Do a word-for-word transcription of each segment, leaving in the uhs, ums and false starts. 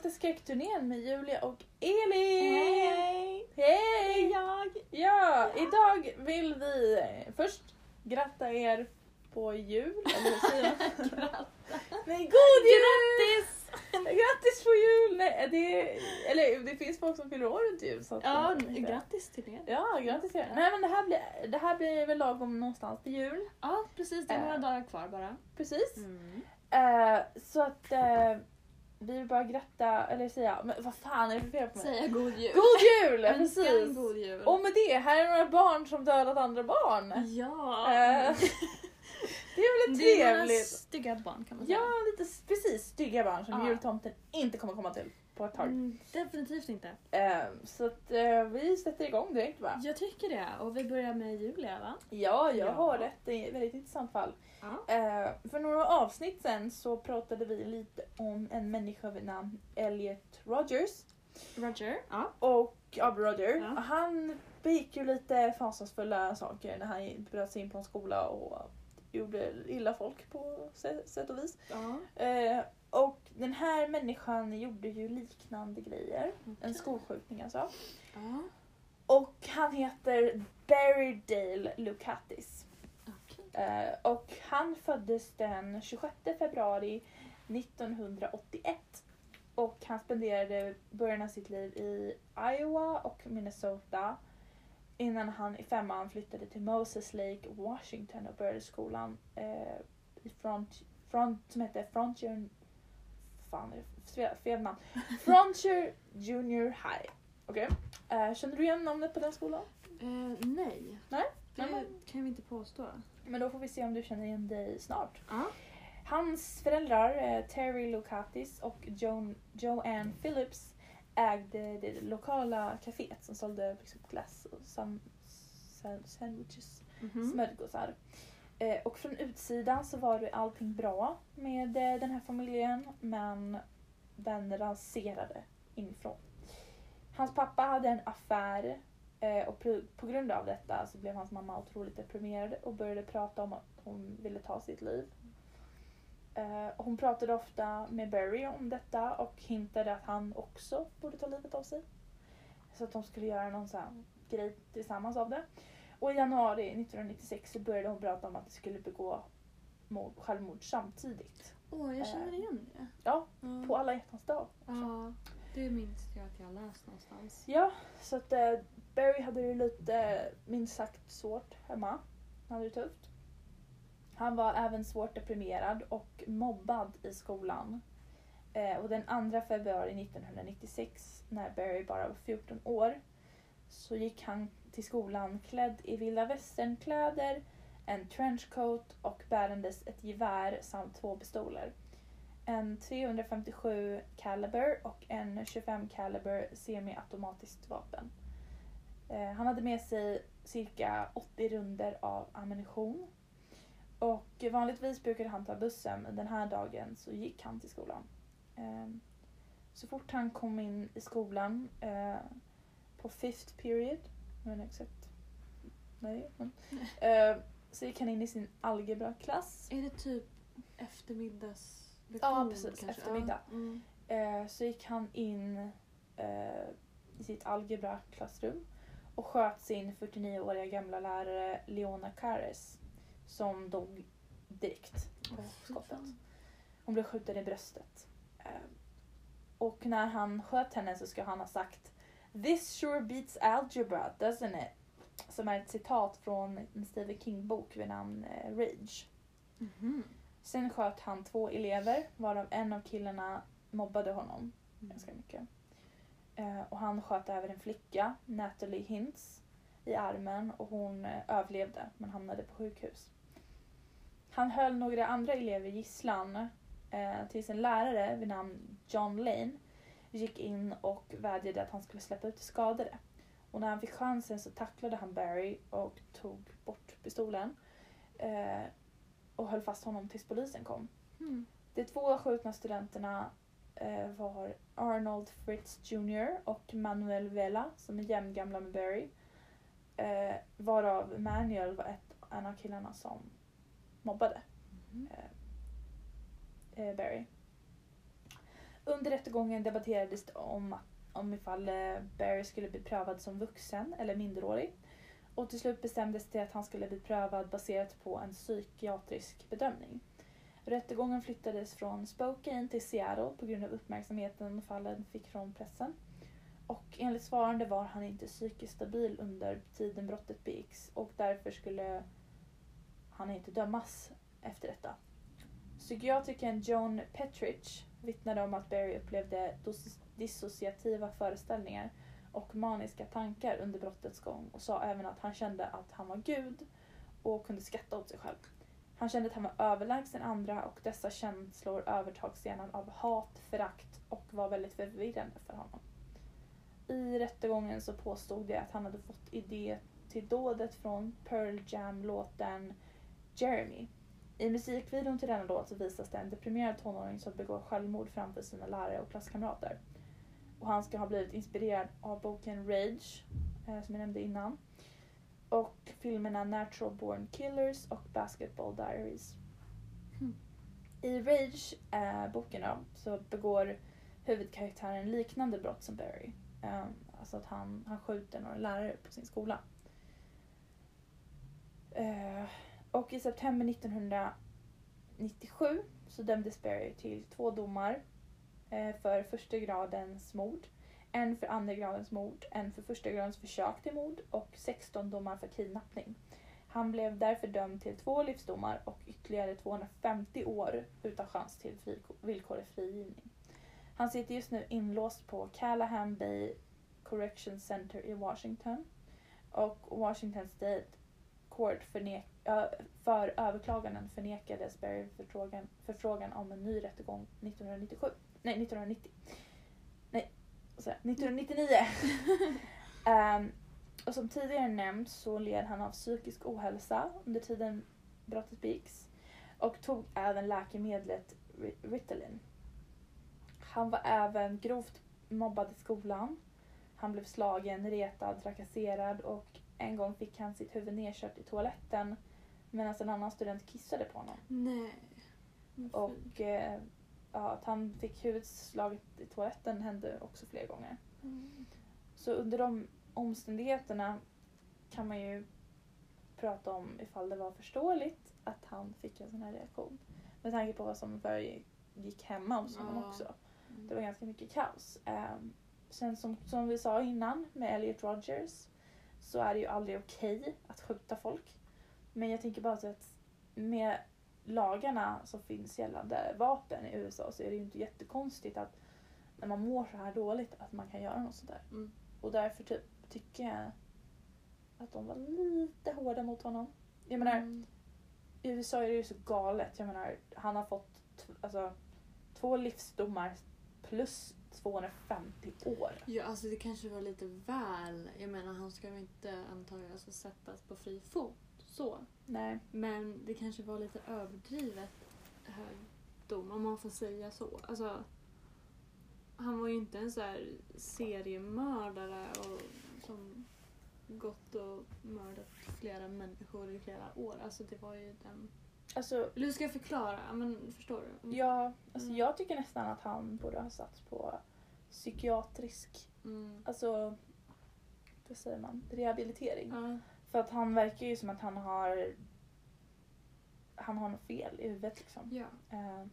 till skräckturnén med Julia och Elin! Hej! Hej! Jag! Ja, idag vill vi först gratta er på jul. Eller hur säger man? Gratta! Nej, god jul! Grattis! Grattis på jul! Nej, det, eller det finns folk som fyller år runt jul. Så att, Ja, eh, grattis till er. Ja, grattis till er. Nej, men det här blir, det här blir väl lagom någonstans till jul. Ja, precis. Det är några Äh. dagar kvar bara. Precis. Mm. Eh, så att eh, vi vill bara gratta, eller säga, men vad fan är det för fel på mig? Säga god jul. God jul! Önska Precis! en god jul. Och med det, här är några barn som dödat andra barn. Ja. Eh, det är väl Det är några trevligt. stygga barn kan man säga. Ja, lite s- precis stygga barn som Ja. jultomten inte kommer komma till på ett tag. Mm, definitivt inte. Eh, så att eh, vi sätter igång direkt, va? Jag tycker det. Och vi börjar med Julia, va? Ja, jag Ja. har ett eh, väldigt intressant fall. Ja. Eh, för några avsnitt sen så pratade vi lite om en människa vid namn Elliot Rogers. Roger. Ja. Och ja, Roger, Ja. han begick ju lite fasansfulla saker när han bröt sig in på en skola och gjorde illa folk på sätt och vis. Ja. Eh, och den här människan gjorde ju liknande grejer. En Okej. skolskjutning alltså. Ja. Och han heter Barry Dale Lukatis. Okej. Eh, och han föddes den tjugosjätte februari nittonhundraåttioett. Och han spenderade början av sitt liv i Iowa och Minnesota. Innan han i femman flyttade till Moses Lake, Washington och började skolan eh, i front, front, som heter Frontier, fan är det fel namn, Frontier Junior High. Okej. Okay. Eh, känner du igen namnet på den skolan? Eh, nej. Nej? Det Nej, men- kan vi inte påstå. Men då får vi se om du känner igen dig snart. Ja. Hans föräldrar, eh, Terry Lukatis och Joan, Joanne Phillips, ägde det lokala kaféet som sålde liksom glass och sam, sam, sandwiches, Mhm. smörgåsar. Eh, och från utsidan så var det allting bra med eh, den här familjen, men den raserade inifrån. Hans pappa hade en affär eh, och på, på grund av detta så blev hans mamma otroligt deprimerad och började prata om att hon ville ta sitt liv. Eh, hon pratade ofta med Barry om detta och hintade att han också borde ta livet av sig. Så att de skulle göra någon sån här grej tillsammans av det. Och i januari nittonhundranittiosex så började hon prata om att de skulle begå mord, självmord samtidigt. Åh, jag känner Eh. igen det. Ja, Ja. på alla hjärtans dag. Ja, det minns jag att jag har läst någonstans. Ja, så att eh, Barry hade det lite minst sagt svårt hemma. Han hade det tufft. Han var även svårt deprimerad och mobbad i skolan. Eh, och den andra februari nittonhundranittiosex, när Barry bara var fjorton år, så gick han till skolan klädd i vilda västernkläder, en trenchcoat och bärandes ett gevär samt två pistoler. En trehundrafemtiosju caliber och en tjugofem caliber semiautomatiskt vapen. Eh, han hade med sig cirka åttio runder av ammunition. Och vanligtvis brukade han ta bussen, men den här dagen så gick han till skolan. Eh, så fort han kom in i skolan eh, på fifth period, men exakt, nej, men, eh, så gick han in i sin algebraklass. Är det typ eftermiddags... Ja, precis, eftermiddag. Ja. Mm. Eh, så gick han in eh, i sitt algebra-klassrum och sköt sin fyrtionioåriga gamla lärare Leona Cares, som dog direkt på Åh, fy skottet. fan. Hon blev skjuten i bröstet. Eh, och när han sköt henne så ska han ha sagt "This sure beats algebra, doesn't it?" Som är ett citat från en Stephen King-bok vid namn eh, Rage. Mhm. Sen sköt han två elever, varav en av killarna mobbade honom Mm. ganska mycket. Eh, och han sköt även en flicka, Natalie Hintz, i armen och hon eh, överlevde men hamnade på sjukhus. Han höll några andra elever gisslan eh, tills en lärare vid namn John Lane gick in och vädjade att han skulle släppa ut de skadade. Och när han fick chansen så tacklade han Barry och tog bort pistolen eh, och höll fast honom tills polisen kom. Mm. De två skjutna studenterna eh, var Arnold Fritz junior och Manuel Vela, som är jämngamla med Barry. Eh, varav Manuel var ett, en av killarna som mobbade Mm. eh, Barry. Under rättegången debatterades det om, om ifall Barry skulle bli prövad som vuxen eller minderårig. Och till slut bestämdes det att han skulle bli prövad baserat på en psykiatrisk bedömning. Rättegången flyttades från Spokane till Seattle på grund av uppmärksamheten fallen fick från pressen. Och enligt svarande var han inte psykiskt stabil under tiden brottet begicks och därför skulle han inte dömas efter detta. Psykiatrikern Joan Petrich vittnade om att Barry upplevde dos- dissociativa föreställningar och maniska tankar under brottets gång och sa även att han kände att han var Gud och kunde skratta åt sig själv. Han kände att han var överlägsen andra och dessa känslor övertogs sedan av hat, förakt och var väldigt förvirrande för honom. I rättegången så påstod det att han hade fått idé till dådet från Pearl Jam-låten Jeremy. I musikvideon till denna låt så visas det en deprimerad tonåring som begår självmord framför sina lärare och klasskamrater. Och han ska ha blivit inspirerad av boken Rage, eh, som jag nämnde innan. Och filmerna Natural Born Killers och Basketball Diaries. Mm. I Rage, eh, boken då, så begår huvudkaraktären liknande brott som Barry. Eh, alltså att han, han skjuter några lärare på sin skola. Eh, och i september nittonhundranittiosju så dömdes Barry till två domar eh, för första gradens mord. En för andra gradens mord, en för första gradens försök till mord och sexton domar för kidnappning. Han blev därför dömd till två livsdomar och ytterligare tvåhundrafemtio år utan chans till fri, villkorlig frigivning. Han sitter just nu inlåst på Callahan Bay Correction Center i Washington. Och Washington State Court förnek, ö, för överklaganden förnekades Barry förfrågan, förfrågan om en ny rättegång nittonhundranittiosju. Nej, nittonhundranittio. Nej, nittonhundranittionio. um, och som tidigare nämnt så led han av psykisk ohälsa under tiden brottet begicks och tog även läkemedlet Ritalin. Han var även grovt mobbad i skolan. Han blev slagen, retad, trakasserad och en gång fick han sitt huvud nedkört i toaletten medan en annan student kissade på honom. Nej. Och eh, ja, att han fick huvudet slaget i toaletten hände också flera gånger. Mm. Så under de omständigheterna kan man ju prata om ifall det var förståeligt att han fick en sån här reaktion. Med tanke på vad som gick hemma hos honom Ja. också. Det var ganska mycket kaos. Um, sen som, som vi sa innan med Elliot Rodgers så är det ju aldrig okej okay att skjuta folk. Men jag tänker bara så att med lagarna som finns gällande vapen i U S A så är det ju inte jättekonstigt att när man mår så här dåligt att man kan göra något sådär. Mm. Och därför typ, tycker jag att de var lite hårda mot honom. Jag menar, Mm. i U S A är det ju så galet. Jag menar, han har fått t- alltså, två livsdomar plus tvåhundrafemtio år. Ja, alltså det kanske var lite väl. Jag menar, han ska ju inte antagligen alltså sättas på fri fot. Så. Nej. Men det kanske var lite överdrivet hög dom, om man får säga så. Alltså, han var ju inte en så här seriemördare och som gått och mördat flera människor i flera år. Alltså det var ju den... Alltså, Eller hur ska jag förklara? Men förstår du? ja, alltså Mm. jag tycker nästan att han borde ha satts på psykiatrisk, Mm. alltså, vad säger man, rehabilitering. Ja. För att han verkar ju som att han har han har något fel i huvudet liksom. Ja. Eh,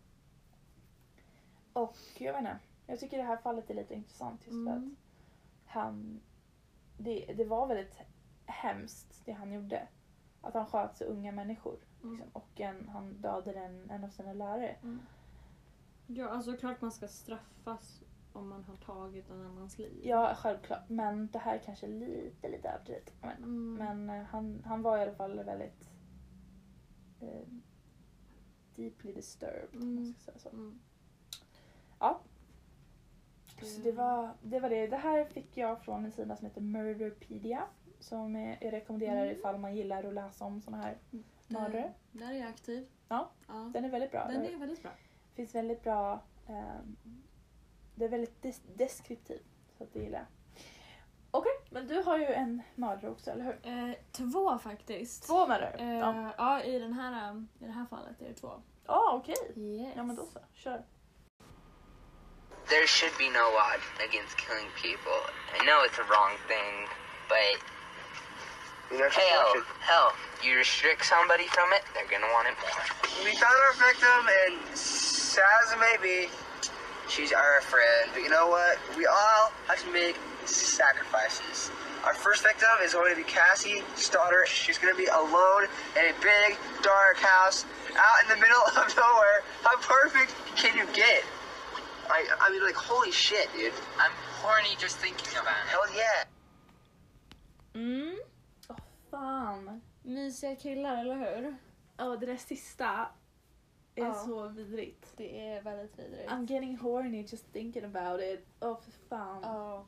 och jag vet inte, jag tycker det här fallet är lite intressant just för att Mm. han, det, det var väldigt hemskt det han gjorde. Att han sköt så unga människor. Mm. Liksom, och en, han dödade en, en av sina lärare. Mm. Ja, alltså klart man ska straffas om man har tagit en annans liv. Ja, självklart. Men det här är kanske lite, lite överdrivet. Men, Mm. men eh, han, han var i alla fall väldigt eh, deeply disturbed. Om man Mm. ska säga så. Mm. Ja. Så det var, det var det. Det här fick jag från en sida som heter Murderpedia. Som eh, jag rekommenderar Mm. ifall man gillar att läsa om såna här mördare. Där, där är jag aktiv. Ja, Ja. Den är väldigt bra. Den Det är väldigt bra. finns väldigt bra... ehm, det är väldigt des- deskriptiv. Så att det gillar jag. Okej, men du har ju en mördare också, eller hur? Eh, två faktiskt. Två mördare? Eh, Ja, ja, i, den här, i det här fallet är det två. ah, okej. Yes. Ja, men då så. Kör. there should be no law against killing people. I know it's a wrong thing, but hell, hell, you restrict somebody from it, they're gonna want it more. We found our victim, and sad as it may be, she's our friend. But you know what? We all have to make sacrifices. Our first victim is going to be Cassie Stoddard. She's going to be alone in a big, dark house out in the middle of nowhere. How perfect can you get? I, I mean, like, holy shit, dude. I'm horny just thinking about it. Hell yeah. Mm. Åh fan. Mysiga killar, eller hur? Ja, det där sista är Ja. så vidrigt. Det är väldigt vidrigt. I'm getting horny just thinking about it. Åh för fan. Ja.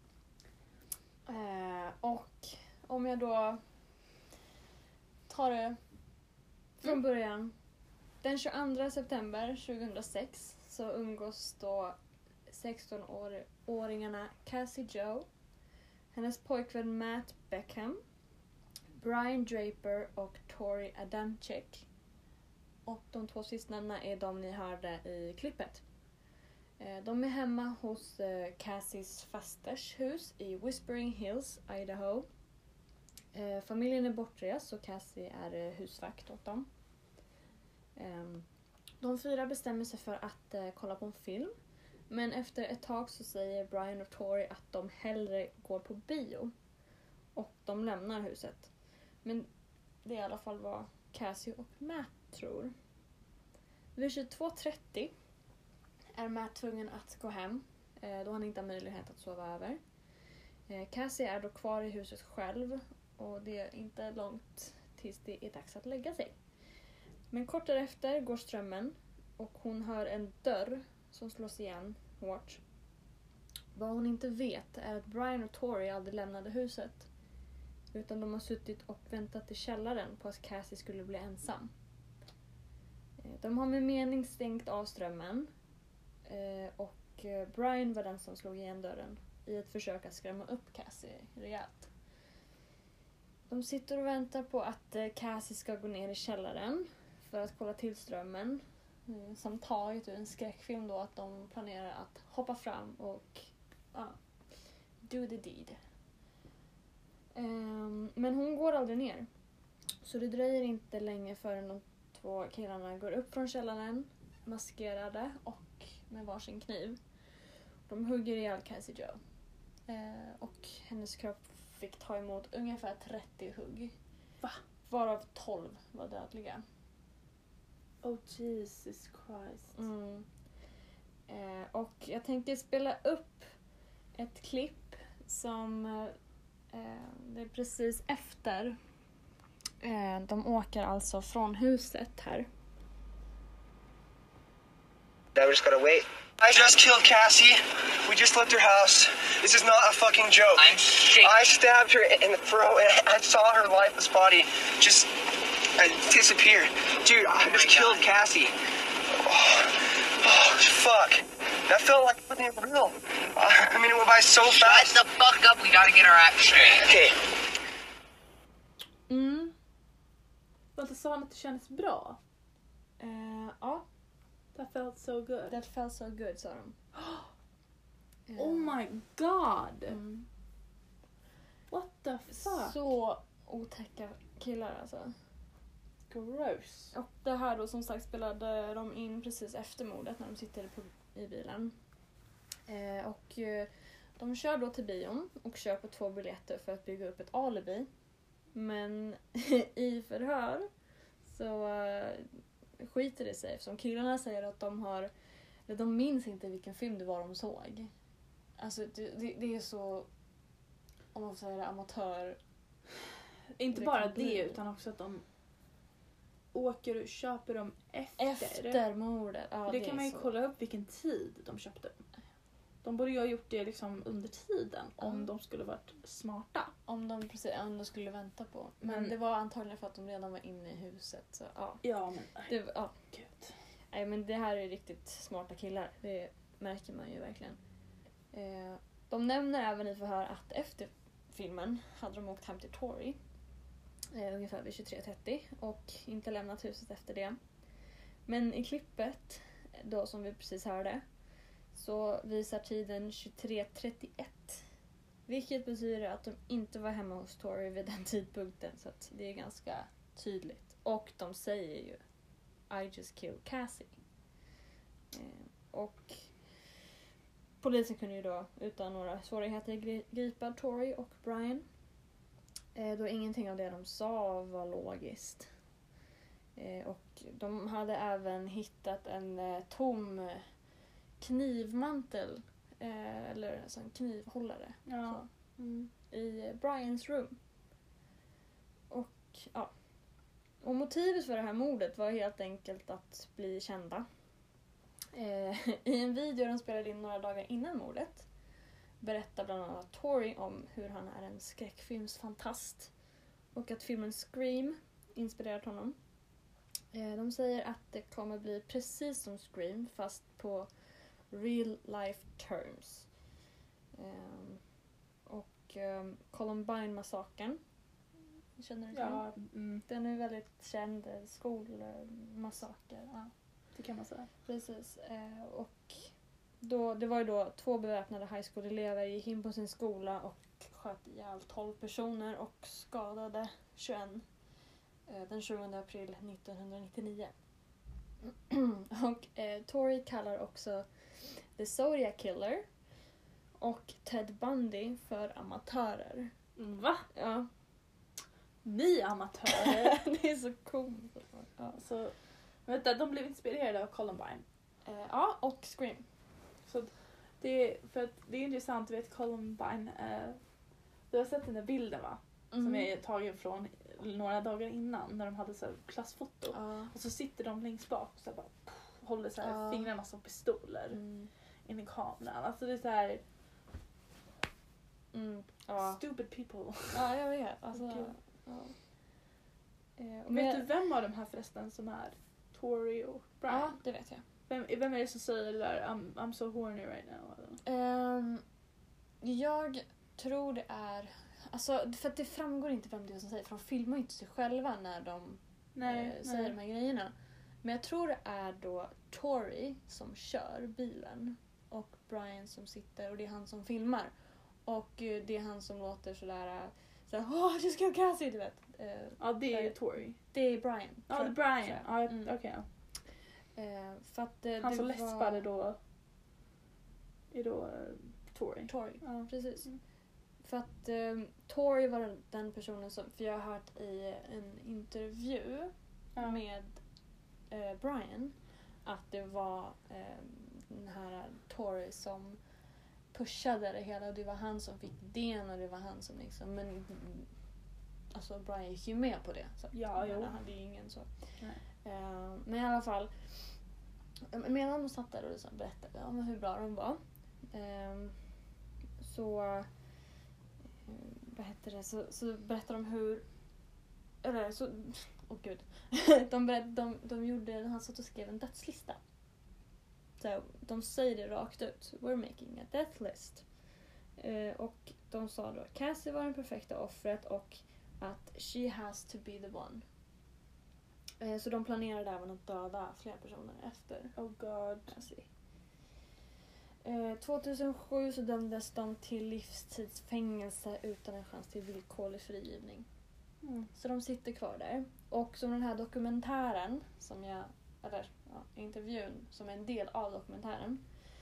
Eh, och om jag då tar det från Mm. början. Den tjugoandra september tjugohundrasex så umgås då sexton-åringarna Cassie Joe, hennes pojkvän Matt Beckham, Brian Draper och Tori Adamczyk. Och de två sistnämnda är de ni hörde i klippet. Eh, De är hemma hos eh, Cassies fasters hus i Whispering Hills, Idaho. Eh, Familjen är bortrest och Cassie är eh, husvakt åt dem. Ehm, De fyra bestämmer sig för att eh, kolla på en film. Men efter ett tag så säger Brian och Tori att de hellre går på bio. Och de lämnar huset. Men det är i alla fall vad Cassie och Matt tror. Vid tjugotvå trettio är Matt tvungen att gå hem eh, då han inte har möjlighet att sova över. Eh, Cassie är då kvar i huset själv och det är inte långt tills det är dags att lägga sig. Men kort därefter går strömmen och hon hör en dörr som slås igen hårt. Vad hon inte vet är att Brian och Tori aldrig lämnade huset utan de har suttit och väntat i källaren på att Cassie skulle bli ensam. Eh, De har med mening stängt av strömmen eh, och eh, Brian var den som slog igen dörren i ett försök att skrämma upp Cassie rejält. De sitter och väntar på att eh, Cassie ska gå ner i källaren för att kolla till strömmen. Eh, som taget ur en skräckfilm då att de planerar att hoppa fram och ja, do the deed. Ehm, men hon går aldrig ner. Så det dröjer inte länge förrän de två killarna går upp från källaren maskerade och med varsin kniv. De hugger ihjäl Cassie Joe. Eh, och hennes kropp fick ta emot ungefär trettio hugg. Va? Varav tolv var dödliga. Oh Jesus Christ. Mm. Eh, och jag tänkte spela upp ett klipp som eh, det är precis efter. Eh, de åker alltså från huset här. Now we just gotta wait. I just killed Cassie. We just left her house. This is not a fucking joke. I'm shaking. I stabbed her in the throat and I saw her lifeless body just uh, disappear. Dude, I just killed Cassie. Oh, oh, fuck. That felt like something real. Uh, I mean, it went by so Shut fast. the fuck up, we gotta get our act straight. Okay. Mm. Vänta, sa han att det kändes bra? Eh, ja, That felt so good. that felt so good, sa de. Eh, Oh my god! mm. What the fuck? Så otäcka killar alltså. Gross. Och det här då som sagt spelade de in precis efter mordet när de sitter på, i bilen. Eh, och eh, de kör då till bion och köper två biljetter för att bygga upp ett alibi. Men i förhör så eh, skiter det sig eftersom killarna säger att de har, eller de minns inte vilken film det var de såg. Alltså det, det, det är så, om man får säga det, amatör. Inte Det bara kan det bli. utan också att de åker och köper dem efter. Efter mordet. Ja, det är kan man ju så. kolla upp vilken tid de köpte dem. De borde ju ha gjort det liksom under tiden om Ja. de skulle varit smarta. Om de precis om de skulle vänta på. Men Men- det var antagligen för att de redan var inne i huset. Så, ja. Ja men Det, ja. gud. Nej, men det här är riktigt smarta killar. Det märker man ju verkligen. Eh, de nämner även i förhör att efter filmen hade de åkt hem till Tori. Eh, ungefär vid tjugotre trettio. Och inte lämnat huset efter det. Men i klippet, då som vi precis hörde, så visar tiden tjugotre trettioett. Vilket betyder att de inte var hemma hos Tori vid den tidpunkten. Så att det är ganska tydligt. Och de säger ju I just killed Cassie. Eh, och polisen kunde ju då utan några svårigheter gri- gripa Tori och Brian. Eh, då ingenting av det de sa var logiskt. Eh, och de hade även hittat en eh, tom knivmantel. Eh, eller alltså en knivhållare. Ja. Så, mm, i eh, Brians rum. Och ja. Och motivet för det här mordet var helt enkelt att bli kända. Eh, I en video de spelade in några dagar innan mordet berättar bland annat Tori om hur han är en skräckfilmsfantast och att filmen Scream inspirerat honom. Eh, de säger att det kommer bli precis som Scream fast på real life terms. Eh, och eh, Columbine-massakern. Känner du till den? Ja, mm, Den är väldigt känd, eh, skolmassaker. Ja. det kan man säga. Precis. Eh, och då, det var ju då två beväpnade high school-elever gick in på sin skola och sköt ihjäl tolv personer och skadade tjugoett eh, den tjugonde april nittonhundranittionio. och eh, Tori kallar också The Zodiac Killer och Ted Bundy för amatörer. Va? Ja, Ni amatörer? det är så komiskt. Ja. Så, vänta, de blev inspirerade av Columbine. Eh, ja, och Scream. Så det är, för att det är intressant, du vet Columbine, eh, du har sett den där bilden va? Mm. Som är tagen från några dagar innan när de hade så här klassfoto. Ja. Och så sitter de längst bak och så här bara, pff, håller så här Ja. fingrarna som pistoler Mm. in i kameran. Alltså det är så här Mm. Ja. stupid people. Ja, jag vet. Alltså, Gud. ja. Eh, Vet men- du vem av de här förresten som är Tori och Brian? Ja, det vet jag. Vem, vem är det som säger det där I'm, I'm so horny right now? Ehm, jag tror det är... Alltså, för att det framgår inte vem det är som säger, för de filmar ju inte sig själva när de Nej, eh, säger de här grejerna. Men jag tror det är då Tori som kör bilen och Brian som sitter och det är han som filmar. Och eh, det är han som låter sådär såhär åh, just kill Cassie, du vet. Eh, Ja, det är ju där- Tori. det är Brian. Ja, tror det är jag. Brian. tror jag. Ja, Mm. okej. Eh, för att eh, Han det som var- läspade då är då uh, Tori. Tori. Ja. Precis. Mm. För att eh, Tori var den, den personen som, för jag har hört i en intervju Ja. med eh, Brian att det var eh, den här Tori som pushade det hela och det var han som fick idén och det var han som liksom, men mm, alltså Brian gick ju med på det. Så, Ja, jag jo. menar, han hade ju ingen så. Nej. Eh, men i alla fall, medan de satt där och liksom berättade om hur bra de var eh, så eh, vad heter det, så, så berättar de hur, eller så, åh gud, de, berätt, de, de gjorde, han satt och skrev en dödslista. Så de säger det rakt ut, we're making a death list. Eh, och de sa då att Cassie var det perfekta offret och att she has to be the one. Eh, så de planerade även att döda fler personer efter Oh god. Cassie. Eh, tjugohundrasju så dömdes de till livstidsfängelse utan en chans till villkorlig frigivning. Mm. Så de sitter kvar där. Och som den här dokumentären, som jag, eller ja, intervjun som är en del av dokumentären.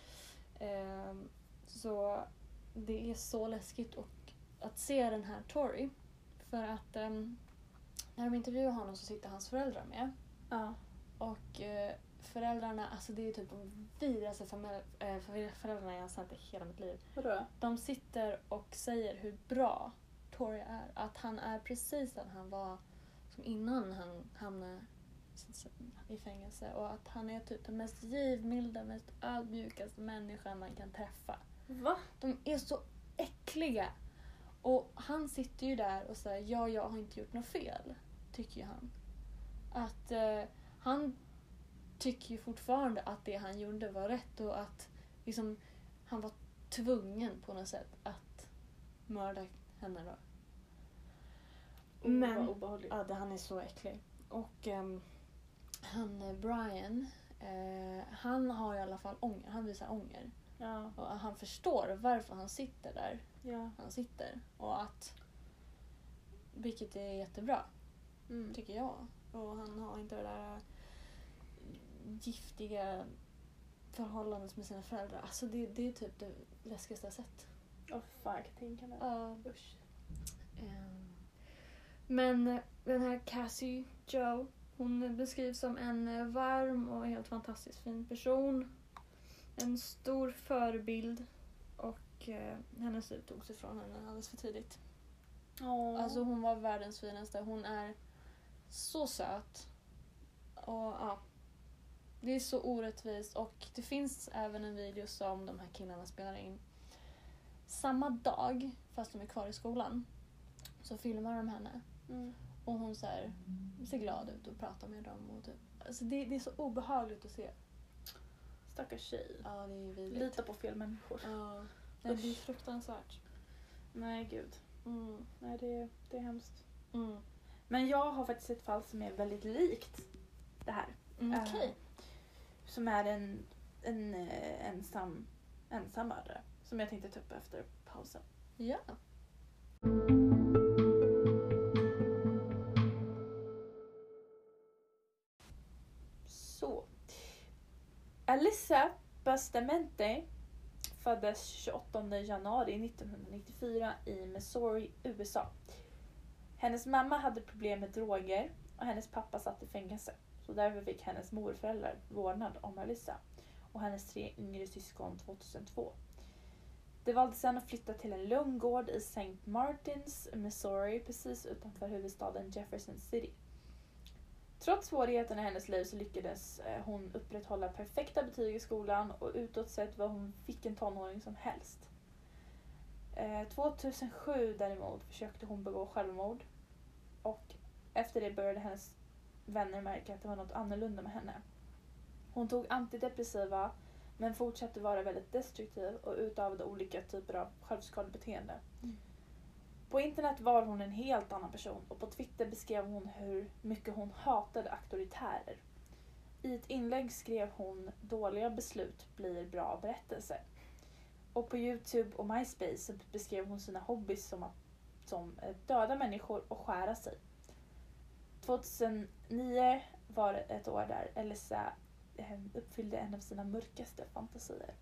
Eh, så det är så läskigt och att se den här Tori. För att eh, när de intervjuar honom så sitter hans föräldrar med. Ja. Och eh, föräldrarna, alltså det är typ de vidrigaste familj- äh, föräldrarna jag har sett i hela mitt liv. Vadå? De sitter och säger hur bra Tori är. Att han är precis den han var som innan han hamnade i fängelse. Och att han är typ den mest givmilda, mest ödmjukaste människan man kan träffa. Va? De är så äckliga. Och han sitter ju där och säger ja, jag har inte gjort något fel. Tycker ju han. Att eh, han tycker ju fortfarande att det han gjorde var rätt och att liksom, han var tvungen på något sätt att mörda henne då. Oh, Men- vad obehagligt. Ja, det, han är så äcklig. Och ehm, han eh, Brian, eh, han har i alla fall ånger. Han visar ånger. Ja. Och han förstår varför han sitter där Ja. han sitter. Och att, vilket är jättebra, Mm. tycker jag. Och han har inte det där giftiga förhållandet med sina föräldrar. Alltså det, det är typ det läskigaste jag sett. Åh fan, jag kan tänka mig. Ja. Usch. Ehm, Men den här Cassie Joe, hon beskrivs som en varm och helt fantastiskt fin person. En stor förebild. Och eh, hennes liv togs ifrån henne alldeles för tidigt. Åh. Alltså hon var världens finaste. Hon är så söt. Och ja, det är så orättvist. Och det finns även en video som de här killarna spelar in. Samma dag, fast de är kvar i skolan, så filmar de henne. Mm. Och hon så här, ser glad ut och pratar med dem. Och typ. Alltså det, det är så obehagligt att se. Stackars tjej. Ja, det är vidrigt. Lita på fel människor. Ja, det är fruktansvärt. Nej, gud. Mm. Nej, det, det är hemskt. Mm. Men jag har faktiskt ett fall som är väldigt likt det här. Mm, Eh, Okej. Som är en, en eh, ensam, ensam mördare. Som jag tänkte ta upp efter pausen. Ja. Så. Alyssa Bastamente föddes tjugoåttonde januari nittonhundranittiofyra i Missouri, U S A. Hennes mamma hade problem med droger och hennes pappa satt i fängelse. Så därför fick hennes morföräldrar vårdnad om Alyssa och hennes tre yngre syskon tjugohundratvå. De valde sedan att flytta till en lugn gård i Saint Martins, Missouri, precis utanför huvudstaden Jefferson City. Trots svårigheterna i hennes liv så lyckades hon upprätthålla perfekta betyg i skolan och utåt sett var hon vilken tonåring som helst. tjugohundrasju däremot försökte hon begå självmord och efter det började hennes vänner märka att det var något annorlunda med henne. Hon tog antidepressiva men fortsatte vara väldigt destruktiv och utövade olika typer av självskadebeteende. Mm. På internet var hon en helt annan person och på Twitter beskrev hon hur mycket hon hatade auktoritärer. I ett inlägg skrev hon dåliga beslut blir bra berättelser. Och på YouTube och MySpace så beskrev hon sina hobbys som att som döda människor och skära sig. tjugohundranio var ett år där Alyssa uppfyllde en av sina mörkaste fantasier.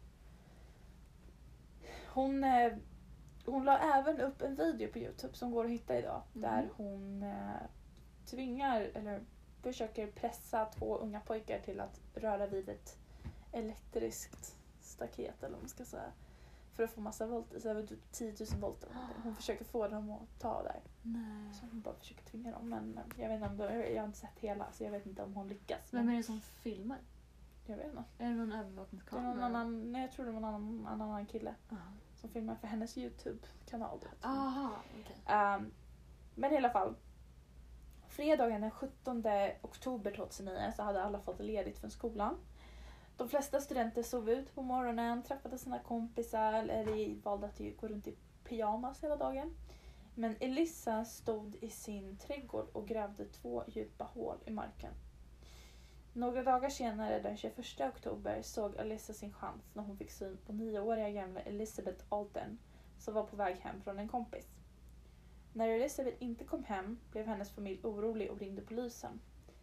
Hon, hon la även upp en video på YouTube som går att hitta idag. Mm. Där hon tvingar eller försöker pressa två unga pojkar till att röra vid ett elektriskt staket eller vad man ska säga. För att få massa volt, så över tio tusen volt. Hon försöker få dem att ta där. Nej. Så hon bara försöker tvinga dem. Men jag vet inte om det, jag har inte sett hela så jag vet inte om hon lyckas. Vem är det som filmar? Jag vet inte. Är det någon Det är övervakningskamera? någon annan, nej, jag tror det var någon annan, en annan kille Ah. som filmar för hennes YouTube-kanal. du vet. Aha, okej. Um, men i alla fall. Fredagen den sjuttonde oktober tjugohundranio så hade alla fått ledigt från skolan. De flesta studenter sov ut på morgonen, träffade sina kompisar eller valde att gå runt i pyjamas hela dagen. Men Alyssa stod i sin trädgård och grävde två djupa hål i marken. Några dagar senare, den tjugoförsta oktober, såg Alyssa sin chans när hon fick syn på nioåriga gamla Elizabeth Alton som var på väg hem från en kompis. När Elizabeth inte kom hem blev hennes familj orolig och ringde polisen.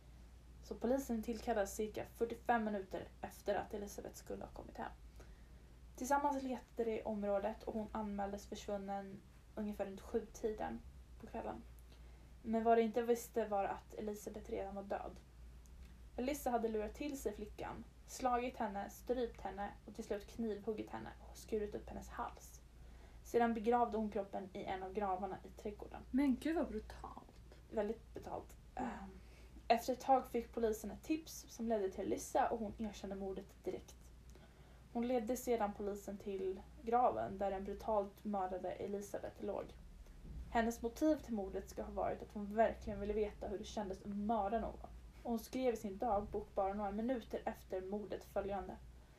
Så polisen tillkallades cirka fyrtiofem minuter efter att Elizabeth skulle ha kommit hem. Tillsammans letade de i området och hon anmäldes försvunnen ungefär runt sju-tiden på kvällen. Men vad de inte visste var att Elizabeth redan var död. Alyssa hade lurat till sig flickan, slagit henne, strypt henne och till slut knivhuggit henne och skurit upp hennes hals. Sedan begravde hon kroppen i en av gravarna i trädgården. Men gud vad brutalt. Väldigt betalt. Mm. Efter ett tag fick polisen ett tips som ledde till Alyssa och hon erkände mordet direkt. Hon ledde sedan polisen till graven där en brutalt mördade Elizabeth låg. Hennes motiv till mordet ska ha varit att hon verkligen ville veta hur det kändes att mörda någon. Och hon skrev i sin dagbok bara några minuter efter mordet följande.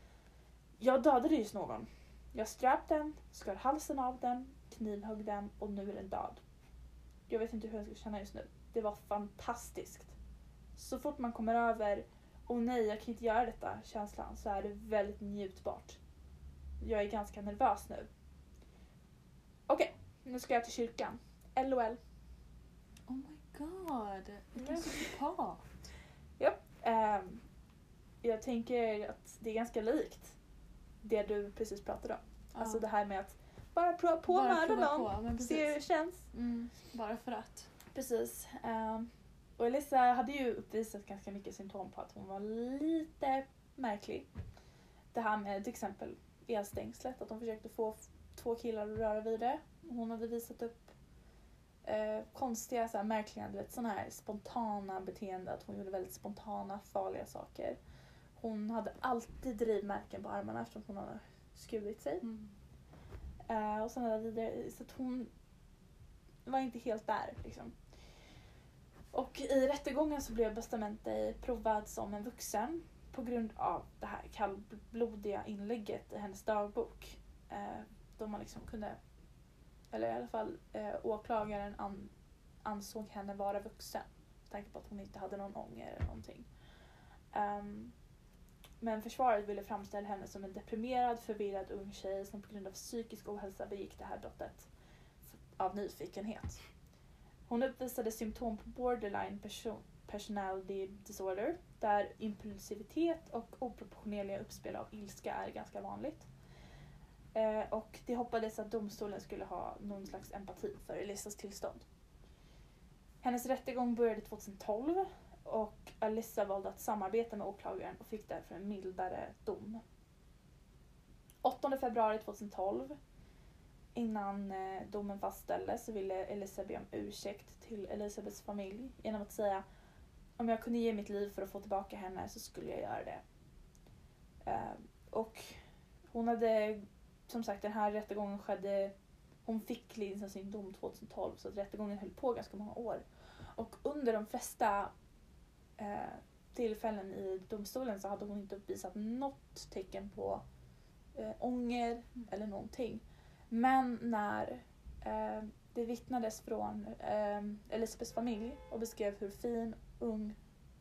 Jag dödade just någon. Jag ströp den, skar halsen av den, knivhögg den och nu är den död. Jag vet inte hur jag ska känna just nu. Det var fantastiskt. Så fort man kommer över, åh nej jag kan inte göra detta känslan, så är det väldigt njutbart. jag är ganska nervös nu. Okej, nu ska jag till kyrkan. L O L. Oh my god. Vilken psykopat. Um, jag tänker att det är ganska likt det du precis pratade om. Ja. Alltså det här med att bara prova på Bara med prova någon. på, men precis. Se hur det känns. Mm, bara för att. Precis. Um, och Elissa hade ju uppvisat ganska mycket symptom på att hon var lite märklig. Det här med till exempel elstängslet. Att hon försökte få f- två killar att röra vid det. Hon hade visat upp eh, konstiga, så här, märkliga, du vet, såna här spontana beteenden. Att hon gjorde väldigt spontana, farliga saker. Hon hade alltid drivmärken på armarna eftersom hon hade skurit sig. Mm. Eh, och sådana vidare. Så att hon var inte helt där liksom. Och i rättegången så blev Bustamante provad som en vuxen på grund av det här kallblodiga inlägget i hennes dagbok. Eh, då man liksom kunde, eller i alla fall eh, åklagaren an, ansåg henne vara vuxen. Med tanke på att hon inte hade någon ånger eller någonting. Um, men försvaret ville framställa henne som en deprimerad, förvirrad ung tjej som på grund av psykisk ohälsa begick det här brottet av nyfikenhet. Hon uppvisade symptom på borderline person- personality disorder, där impulsivitet och oproportionerliga uppspel av ilska är ganska vanligt. Eh, och det hoppades att domstolen skulle ha någon slags empati för Elissas tillstånd. Hennes rättegång började tjugohundratolv och Alyssa valde att samarbeta med åklagaren och fick därför en mildare dom. åttonde februari tjugohundratolv, innan eh, domen fastställdes, så ville Elissa be om ursäkt till Elisabeths familj genom att säga: om jag kunde ge mitt liv för att få tillbaka henne så skulle jag göra det. Eh, och hon hade, som sagt, den här rättegången skedde, hon fick liksom sin dom tjugohundratolv, så att rättegången höll på ganska många år. Och under de flesta eh, tillfällen i domstolen så hade hon inte uppvisat något tecken på eh, ånger mm. eller någonting. Men när eh, det vittnades från eh, Elisabeths familj och beskrev hur fin, ung,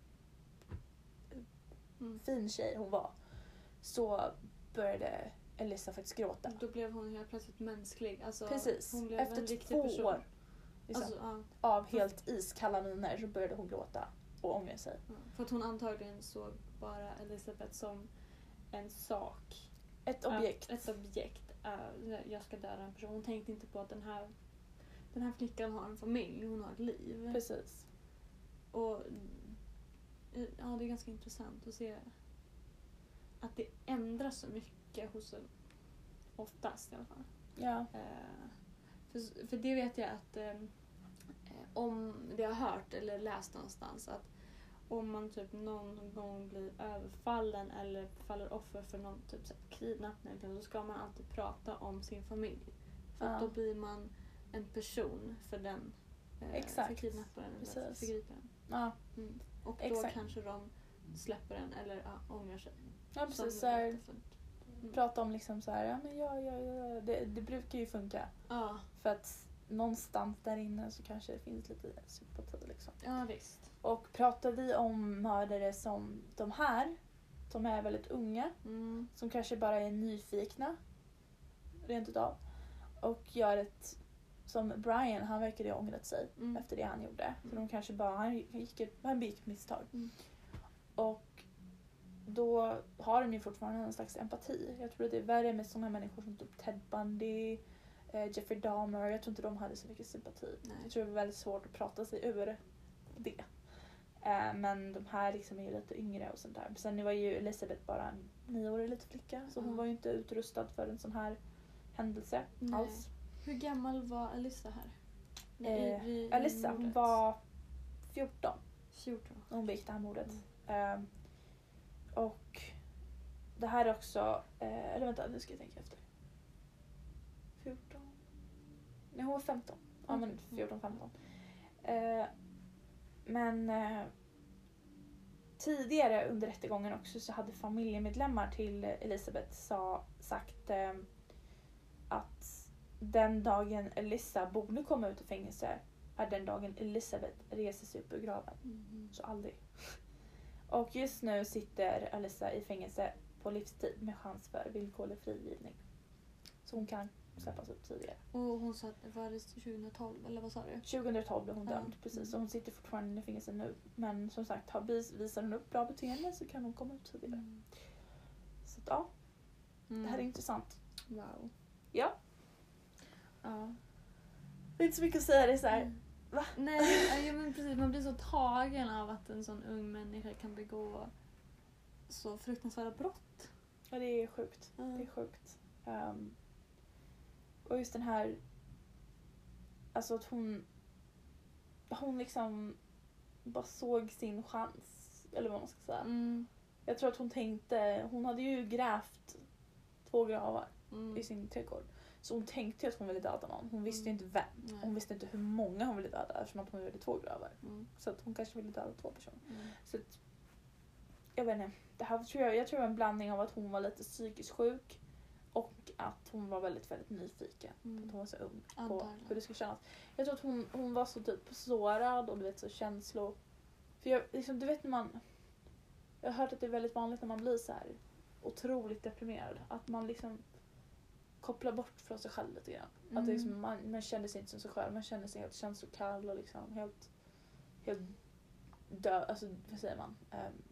Mm. fin tjej hon var, så började Elissa faktiskt gråta. Då blev hon helt plötsligt mänsklig. Alltså, Precis. hon blev Efter en riktig två person. år liksom, Alltså, ja. av helt iskalla miner så började hon gråta och ångra sig. Ja, för att hon antagligen såg bara Elisabeth som en sak. Ett objekt. Ja, ett objekt. Uh, jag ska döda en person. Hon tänkte inte på att den här, den här flickan har en familj. Hon har ett liv. Precis. Och ja, det är ganska intressant att se att det ändras så mycket hos en, oftast i alla fall. Ja. Uh, för, för det vet jag att um, om det har hört eller läst någonstans att om man typ någon gång blir överfallen eller faller offer för någon typ så här kidnappning, så ska man alltid prata om sin familj. För Ja. att då blir man en person för den eh, Exakt. för kidnapparen eller för Precis. förgriparen. Ja. Mm. Och då Exakt. kanske de släpper den eller ja, ångrar sig. Ja, precis. Som Så här, efterföljd. Mm. prata om liksom så här, ja men ja, ja, ja. Det, det brukar ju funka. Ja. För att någonstans där inne så kanske det finns lite sympati liksom. Ja, visst. Och pratar vi om mördare som de här, som är väldigt unga, Mm. som kanske bara är nyfikna, rent utav, och gör ett, som Brian, han verkade ju ha ångrat sig Mm. efter det han gjorde. Så Mm. de kanske bara, han gick ett, han begick ett misstag. Mm. Och då har de ju fortfarande en slags empati. Jag tror att det är värre med sådana människor som typ Ted Bundy, eh, Jeffrey Dahmer. Jag tror inte de hade så mycket sympati. Nej. Jag tror det var väldigt svårt att prata sig ur det. Eh, men de här liksom är ju lite yngre och sånt där. Sen var ju Elisabeth bara en nioårig liten flicka. Så hon Mm. var ju inte utrustad för en sån här händelse Nej. alls. Hur gammal var Alyssa här? Eh, I- i Alyssa, hon mordet? var fjorton fjorton. när hon begick det här mordet. Eh, och det här är också, eh, eller vänta nu ska jag tänka efter. fjorton? Nej, hon var femton. Ja men Okej. fjorton femton. Eh, men eh, tidigare under rättegången också så hade familjemedlemmar till Elisabeth sa, sagt eh, att den dagen Elissa borde komma ut ur fängelse är den dagen Elisabeth reser sig upp ur graven. Mm. Så aldrig. Och just nu sitter Alyssa i fängelse på livstid med chans för villkorlig frigivning. Så hon kan släppas ut tidigare. Och hon sa att det var tjugohundratolv, eller vad sa du? tjugohundratolv blev hon Ja. dömd, precis. Och hon sitter fortfarande i fängelse nu. Men som sagt, har vis- visar hon upp bra beteende så kan hon komma ut tidigare. Mm. Så att, ja, Mm. det här är intressant. Wow. Ja, Ja. det är inte så mycket att säga, det är så här. Mm. Va? Nej, ja, men precis. Man blir så tagen av att en sån ung människa kan begå så fruktansvärda brott. Ja, det är sjukt. Det är sjukt. Um, och just den här, alltså att hon, hon liksom bara såg sin chans, eller vad man ska säga. Mm. Jag tror att hon tänkte, hon hade ju grävt två gravar Mm. i sin trädgård. Så hon tänkte ju att hon ville döda någon. Hon visste ju Mm. inte vem. Nej. Hon visste inte hur många hon ville döda eftersom att hon gjorde två gravar. Mm. Så att hon kanske ville döda två personer. Mm. Så att, jag vet inte. Det här tror jag, jag tror det var en blandning av att hon var lite psykiskt sjuk och att hon var väldigt, väldigt nyfiken. Mm. Att hon var så ung på Antagligen. hur det skulle kännas. Jag tror att hon, hon var så typ sårad och du vet så känslor. För jag, liksom, du vet när man, jag har hört att det är väldigt vanligt när man blir så här otroligt deprimerad. Att man liksom kopplar bort från sig själv lite grann. Mm. Att det liksom, man, man känner sig inte som sig själv. Man känner sig helt känslokall och liksom helt, helt död. Alltså vad säger man? Um,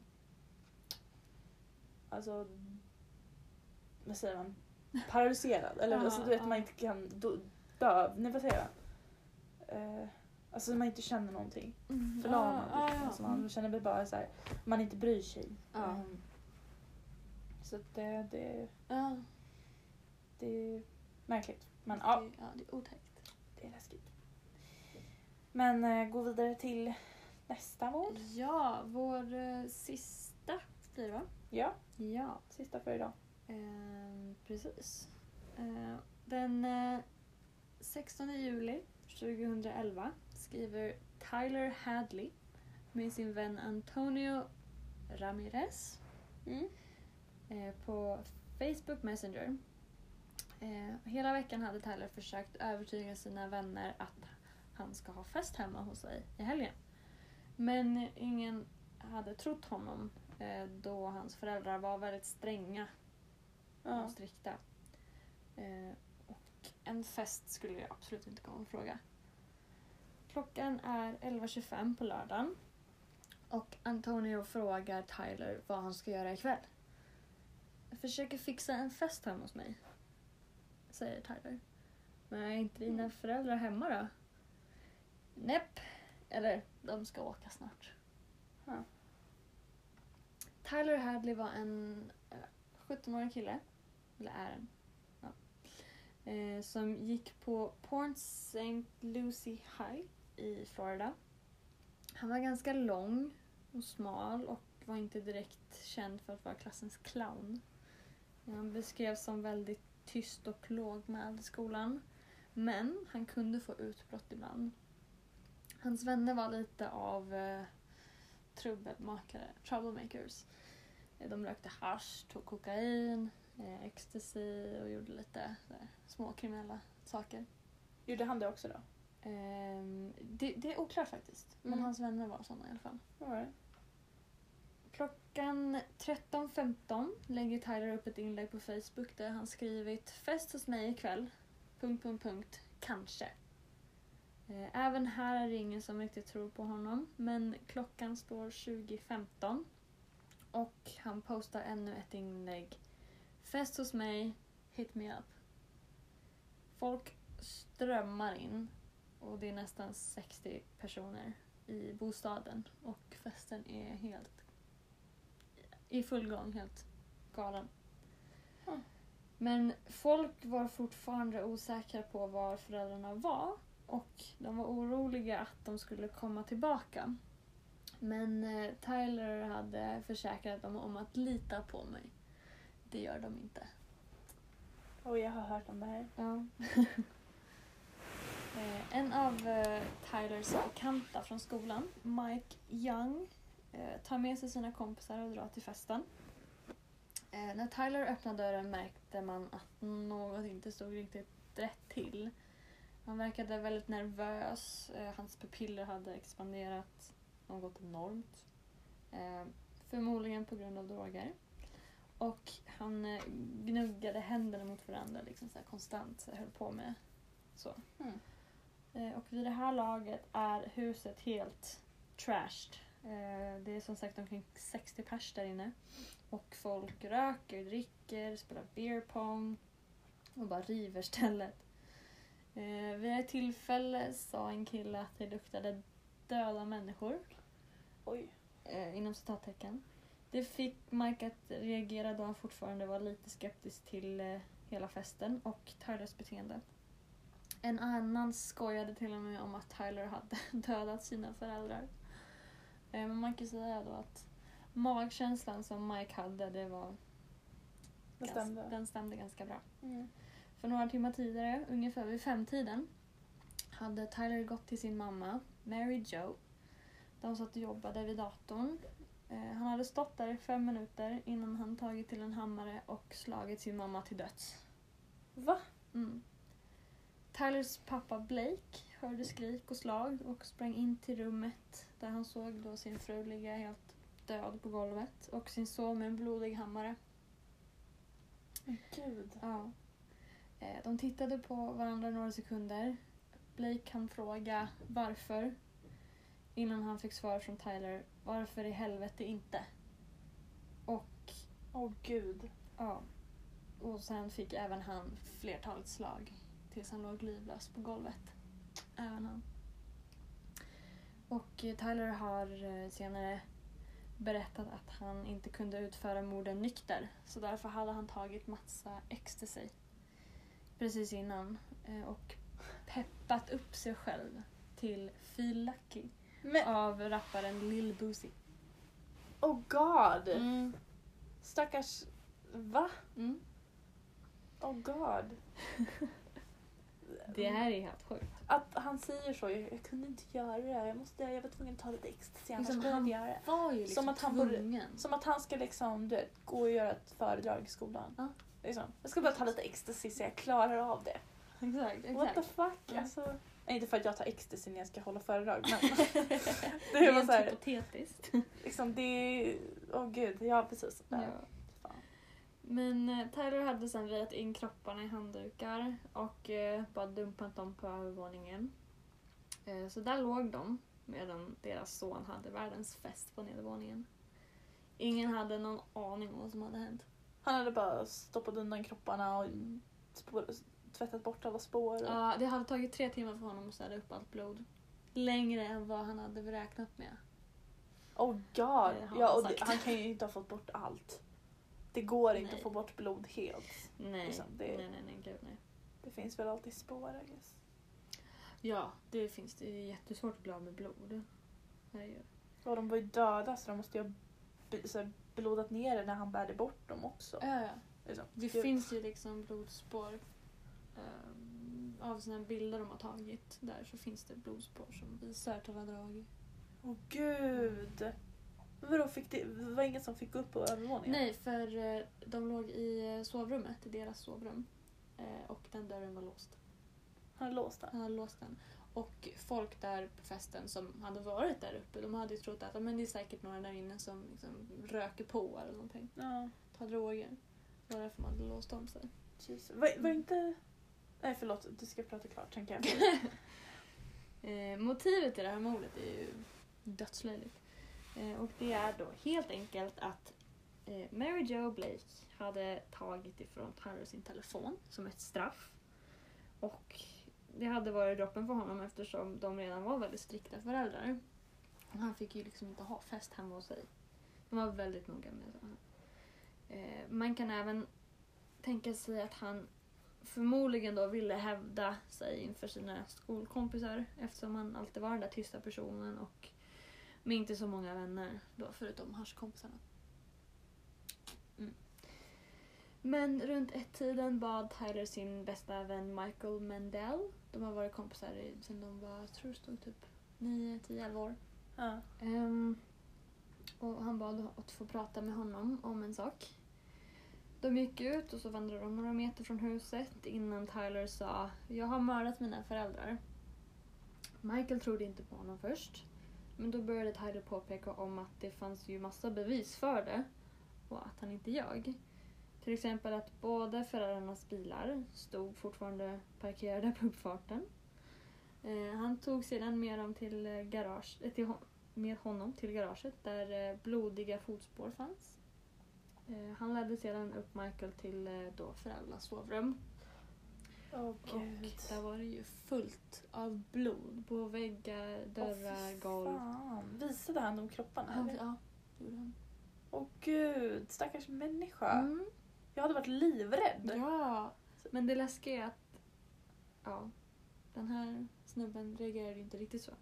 alltså, vad säger man? Paralyserad. Eller Ja, alltså, du vet ja. man inte kan dö. dö nej vad säger jag? Uh, alltså man inte känner någonting. Mm. Förlamad. Ja, ja, liksom. ja. Alltså, man känner väl bara så här, man inte bryr sig. Ja. Um, så att det, det, Ja. det är märkligt. Men ja, Det, ja, det är otäckt. det är läskigt. Men uh, gå vidare till nästa mord. Ja, vår eh, sista blir det, va? Ja, Ja. sista för idag. Eh, precis. Eh, den eh, sextonde juli tjugohundraelva skriver Tyler Hadley med sin vän Antonio Ramirez Mm. eh, på Facebook Messenger. Eh, hela veckan hade Tyler försökt övertyga sina vänner att han ska ha fest hemma hos sig i helgen. Men ingen hade trott honom eh, då hans föräldrar var väldigt stränga Ja. och strikta. Eh, och en fest skulle jag absolut inte komma och fråga. Klockan är elva tjugofem på lördagen och Antonio frågar Tyler vad han ska göra ikväll. Jag försöker fixa en fest hemma hos mig, säger Tyler. Men är inte dina Mm. föräldrar hemma då? Näpp. Eller, de ska åka snart. Ja. Tyler Hadley var en eh, sjuttonårig kille. Eller är en. Ja. Eh, som gick på Port Saint Lucie High i Florida. Han var ganska lång och smal och var inte direkt känd för att vara klassens clown. Han beskrevs som väldigt tyst och lågmäld i skolan. Men han kunde få utbrott ibland. Hans vänner var lite av eh, trubbelmakare, troublemakers. Eh, De rökte hasch, tog kokain, eh, ecstasy och gjorde lite sådär, små kriminella saker. Gjorde han det också då? Ehm, det, det är oklart faktiskt, men Mm. hans vänner var sådana i alla fall. All right. Klockan tretton femton lägger Tyler upp ett inlägg på Facebook där han skrivit fest hos mig ikväll. Punkt, punkt, punkt. Kanske. Eh, Även här är det ingen som riktigt tror på honom. Men klockan står tjugo femton. Och han postar ännu ett inlägg. Fest hos mig. Hit me up. Folk strömmar in. Och det är nästan sextio personer i bostaden. Och festen är helt i full gång, helt galen. Mm. Men folk var fortfarande osäkra på var föräldrarna var och de var oroliga att de skulle komma tillbaka. Men eh, Tyler hade försäkrat dem om att lita på mig. Det gör de inte. Och jag har hört om det här. Ja. eh, en av eh, Tylers bekanta från skolan, Mike Young, eh, tar med sig sina kompisar och drar till festen. Eh, när Tyler öppnade dörren märkte man att något inte stod riktigt rätt till. Han verkade väldigt nervös, eh, hans pupiller hade expanderat något enormt. Eh, förmodligen på grund av droger. Och han eh, gnuggade händerna mot varandra liksom så här konstant. Så här, höll på med så. Mm. Eh, och vid det här laget är huset helt trashed. Eh, det är som sagt omkring sextio pers där inne. Och folk röker, dricker, spelar beer pong och bara river stället. Eh, vid ett tillfälle sa en kille att det luktade döda människor. Oj. Eh, inom citattecken. Det fick Mike att reagera då han fortfarande var lite skeptisk till eh, hela festen och Tylers beteende. En annan skojade till och med om att Tyler hade dödat sina föräldrar. Eh, men man kan säga då att magkänslan som Mike hade, det var Det gans- stämde. den stämde ganska bra. Mm. För några timmar tidigare, ungefär vid femtiden, hade Tyler gått till sin mamma, Mary Jo. De satt och jobbade vid datorn. Eh, han hade stått där i fem minuter innan han tagit till en hammare och slagit sin mamma till döds. Va? Mm. Tylers pappa Blake hörde skrik och slag och sprang in till rummet där han såg då sin fru ligga helt död på golvet och sin son med en blodig hammare. Gud. Ja. Eh, De tittade på varandra några sekunder. Blake kan fråga varför innan han fick svar från Tyler. Varför i helvete inte? Och Åh oh, gud. ja. Och sen fick även han flertalet slag tills han låg livlös på golvet. Även han. Och eh, Tyler har eh, senare berättat att han inte kunde utföra morden nykter. Så därför hade han tagit massa ecstasy precis innan. eh, Och peppat upp sig själv till Feel Lucky Men, av rapparen Lil Boosie. oh god. Mm. Stackars... Va? Mm. Oh god. Det här är helt sjukt. Att han säger så, jag, jag kunde inte göra det. Jag, måste, jag var tvungen att ta lite ecstasy, annars Liksom, kunde jag han inte göra det. var ju liksom Som att han borde- tvungen. Som att han ska liksom, du vet, gå och göra ett föredrag i skolan. Ja. Liksom. Jag ska bara ta lite ecstasy så jag klarar av det. Exakt, What the exakt. fuck? Ja. Alltså, inte för att jag tar ecstasy när jag ska hålla föredrag, men Det det är var så här, hypotetiskt. liksom det är, åh oh gud, ja precis. Ja. Fan. Men eh, Tyler hade sen rejat in kropparna i handdukar och eh, bara dumpat dem på övervåningen. Eh, så där låg de medan deras son hade världens fest på nedervåningen. Ingen hade någon aning om vad som hade hänt. Han hade bara stoppat undan kropparna och spår, tvättat bort alla spår. Och... Ja, det hade tagit tre timmar för honom att städa upp allt blod. Längre än vad han hade beräknat med. Oh god. Det har han Ja, och det, sagt. han kan ju inte ha fått bort allt. Det går inte Nej. att få bort blod helt. Nej, Liksom, det- nej, nej, nej, gud nej. Det finns väl alltid spår, I guess. Ja, det finns det. Det är jättesvårt att bli av med blod. Det är ju. Och de var ju döda så de måste ju ha b- så här, blodat ner det när han bärde bort dem också. Ja, ja. Liksom. Det Gud. finns ju liksom blodspår um, av såna bilder de har tagit. Där så finns det blodspår som visar att de har dragit. Åh gud. Men vadå, fick det, det var ingen som fick gå upp på övervåningen? Nej, för eh, de låg i eh, sovrummet, i deras sovrum. Eh, och den dörren var låst. Han hade låst den. Han hade låst den. Och folk där på festen som hade varit där uppe, de hade ju trott att men det är säkert några där inne som liksom röker på eller någonting. Ja. Tar droger. Det var därför man hade låst om sig. Jesus. Var, var inte... Nej förlåt, du ska prata klart tänker jag. Eh, motivet till det här mordet är ju dödslöjligt. Eh, och det är då helt enkelt att eh, Mary Jo Blake hade tagit ifrån Tyler sin telefon som ett straff. Och det hade varit droppen för honom eftersom de redan var väldigt strikta föräldrar. Och han fick ju liksom inte ha fest hemma hos sig. De var väldigt noga med det. Eh, man kan även tänka sig att han förmodligen då ville hävda sig inför sina skolkompisar eftersom han alltid var den där tysta personen och med inte så många vänner då förutom haschkompisarna. Mm. Men runt ett-tiden bad Tyler sin bästa vän Michael Mendel. De har varit kompisar i, sedan de var, jag tror det stod typ nio, tio, elva år. Ja. Um, och han bad att få prata med honom om en sak. De gick ut och så vandrade de några meter från huset innan Tyler sa jag har mördat mina föräldrar. Michael trodde inte på honom först. Men då började Tyler påpeka om att det fanns ju massa bevis för det. och att han inte ljög. Till exempel att båda föräldrarnas bilar stod fortfarande parkerade på uppfarten. Eh, han tog sedan med dem till garage, till, med honom till garaget där eh, blodiga fotspår fanns. Eh, han ledde sedan upp Michael till eh, då föräldrarnas sovrum. Åh Och gud. där var det ju fullt av blod på väggar, dörrar, Åh, golv. fan. Visade han de kropparna? Han, eller? ja, det gjorde han. Åh gud, stackars människa. Mm. Jag hade varit livrädd. Ja, men det läskiga är att ja, den här snubben reagerade ju inte riktigt så.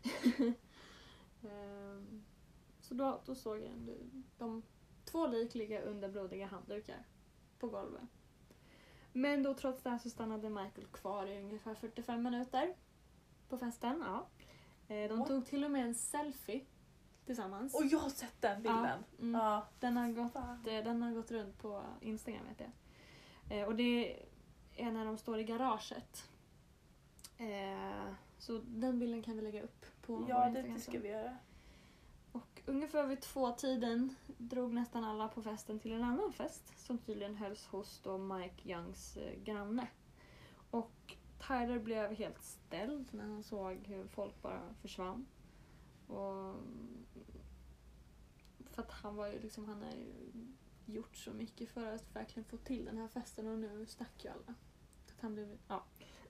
um, så då, då såg jag de, de två lik ligga under blodiga handdukar på golvet. Men då trots det här så stannade Michael kvar i ungefär fyrtiofem minuter på festen. Ja. Eh, De What? tog till och med en selfie tillsammans. Och jag har sett den bilden. Ja, mm. Ja. Den har gått, Fan. eh, den har gått runt på Instagram vet jag. Eh, och det är när de står i garaget. Eh, så den bilden kan vi lägga upp på vår Ja, det, Instagram. det ska vi göra. Och ungefär vid två tiden drog nästan alla på festen till en annan fest som tydligen hölls hos då Mike Youngs eh, granne. Och Tyler blev helt ställd när han såg hur folk bara försvann. Och för att han var ju liksom, han har ju gjort så mycket för att verkligen få till den här festen och nu stack ju alla. Så att han blev, ja.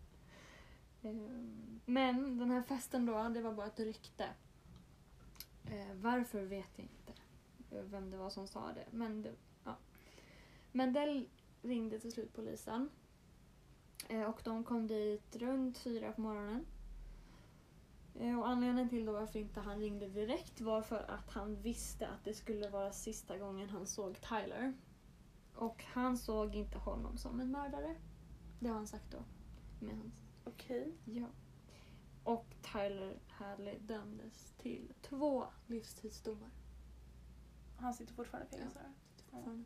Ehm, Men den här festen då, det var bara ett rykte. Eh, varför vet jag inte vem det var som sa det. Men det, ja. Mendel ringde till slut polisen. Eh, och de kom dit runt fyra på morgonen. Eh, och anledningen till då varför inte han ringde direkt var för att han visste att det skulle vara sista gången han såg Tyler. Och han såg inte honom som en mördare. Det har han sagt då. Med hans, Okej. ja. Och Tyler Hadley dömdes till två livstidsdomar. Han sitter fortfarande i fängelse. Fortfarande.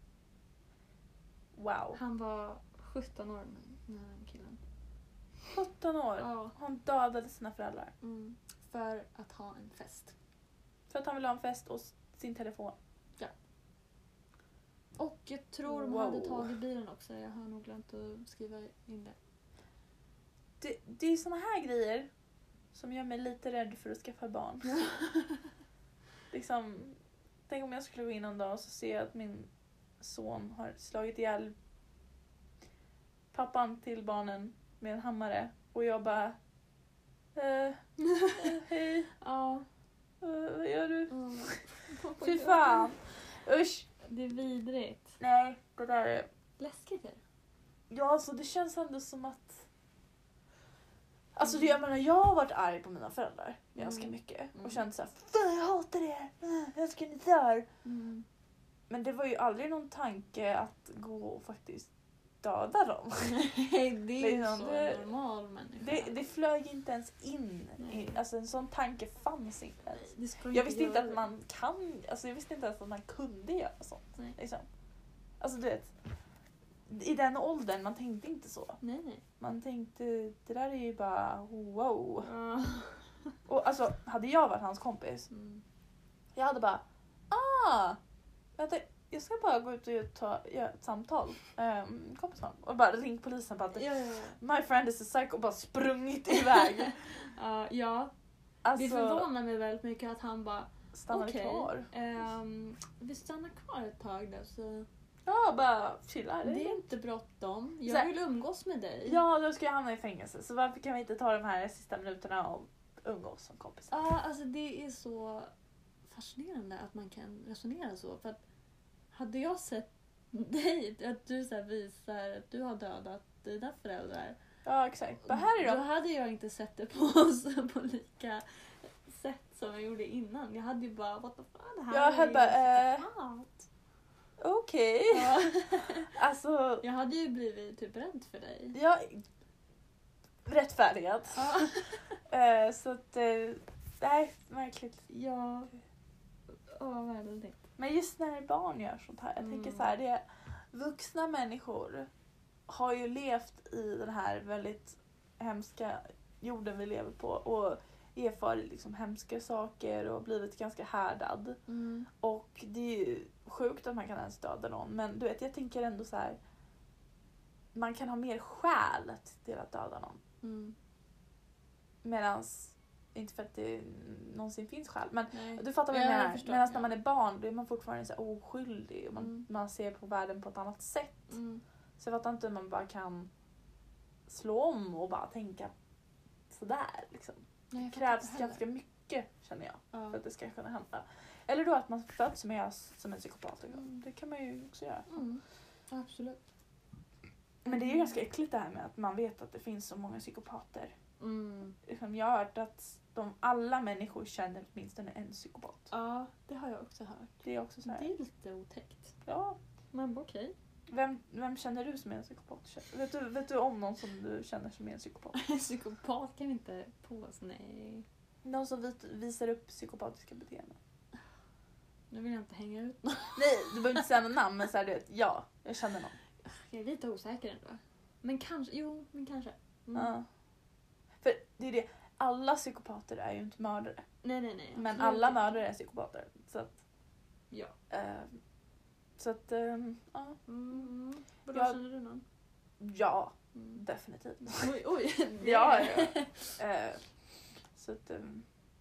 Wow. Han var sjutton år när den killen. sjutton år. Ja. Han dödade sina föräldrar. Mm. För att ha en fest. För att han ville ha en fest och sin telefon. Och jag tror de Wow. hade tagit bilen också. Jag har nog glömt att skriva in det. Det, det är såna här grejer som gör mig lite rädd för att skaffa barn. liksom, tänk om jag skulle gå in en dag och så ser jag att min son har slagit ihjäl pappan till barnen med en hammare. Och jag bara... Eh, eh, hej, Ja. eh, vad gör du? Oh. Fy fan. Usch. Det är vidrigt. Nej, det där är... Läskigt är det. Ja, alltså det känns ändå som att... Alltså det, jag menar, jag har varit arg på mina föräldrar ganska Mm. mycket. Mm. Och känt såhär, fan jag hatar er, äh, jag ska ni dör. Mm. Men det var ju aldrig någon tanke att gå och faktiskt döda dem. Nej, det är ju Liksom, så det- normal människa. Det, det flög inte ens in. Nej. I, alltså en sån tanke fanns inte ens. Det ska Jag visste inte göra att man kan, alltså jag visste inte ens att man kunde göra sånt. Nej. Liksom. Alltså du vet, i den åldern, man tänkte inte så. Nej, nej. Man tänkte, det där är ju bara wow. Ja. Och alltså, hade jag varit hans kompis, Mm. jag hade bara, ah, vänta, jag ska bara gå ut och ta, göra ett samtal. Um, kompisar. Och bara ringt polisen på att Ja, ja, ja. my friend is a psycho och bara sprungit iväg. Ja, ja. Alltså, Det förvånar mig väldigt mycket att han bara stannade okej, kvar. ehm, vi stannar kvar ett tag då så Ja, bara chilla. det är inte bråttom. Så Jag här- vill umgås med dig. Ja, då ska jag hamna i fängelse. Så varför kan vi inte ta de här sista minuterna och umgås som kompisar? Ja, alltså det är så fascinerande att man kan resonera så. För att hade jag sett dig, att du så här visar att du har dödat dina föräldrar. Ja, exakt. Bara här är Då de. hade jag inte sett det på oss på lika sätt som jag gjorde innan. Jag hade ju bara, what the fuck, det här Jag är höll ju bara, eh, psykopat. Okej. Ja. Alltså, Jag hade ju blivit typ rädd för dig. jag... Rättfärdigat. Ja. Eh, så att, eh, det här är märkligt. Ja. Åh, väldigt. Men just när barn gör sånt här, jag Mm. tänker så här, det är, vuxna människor har ju levt i den här väldigt hemska jorden vi lever på och erfarit liksom hemska saker och blivit ganska härdad. Mm. Och det är ju sjukt att man kan ens döda någon. Men du vet, jag tänker ändå så här. Man kan ha mer skäl till att döda någon. Mm. Medans, inte för att det någonsin finns skäl. Men Nej. du fattar vad Ja, jag jag menar. förstår, Medan ja. när man är barn då är man fortfarande så här oskyldig. Och man, Mm. man ser på världen på ett annat sätt. Mm. Så jag fattar inte hur man bara kan slå om och bara tänka sådär. Liksom. Nej, jag Det fattar krävs inte heller. ganska mycket, känner jag. Ja. För att det ska kunna hända. Eller då att man föds som är som en psykopat. Liksom. Mm. Det kan man ju också göra. Mm. Absolut. Men det är ju ganska äckligt det här med att man vet att det finns så många psykopater. Mm. Liksom, jag har hört att de, alla människor känner åtminstone en psykopat. Ja, det har jag också hört. Det är också så här. Det är lite otäckt. Ja. Men okej. Vem, vem känner du som är en psykopat? Vet du, vet du om någon som du känner som är en psykopat? Psykopat kan vi inte på oss, nej. Någon som vit, visar upp psykopatiska beteenden. Nu vill jag inte hänga ut någon. Nej, du behöver inte säga någon namn, men så här, du vet, ja, jag känner någon. Jag är lite osäker ändå. Men kanske, jo, men kanske. Mm. Ja. För det är det, alla psykopater är ju inte mördare. Nej, nej, nej. Men absolut alla inte. mördare är psykopater. Så att, Ja. eh, så att, eh, ja. Mm. Vadå, Jag- känner du någon? Ja, Mm. definitivt. Oj, oj. det- Ja, ja. Eh, så att, eh,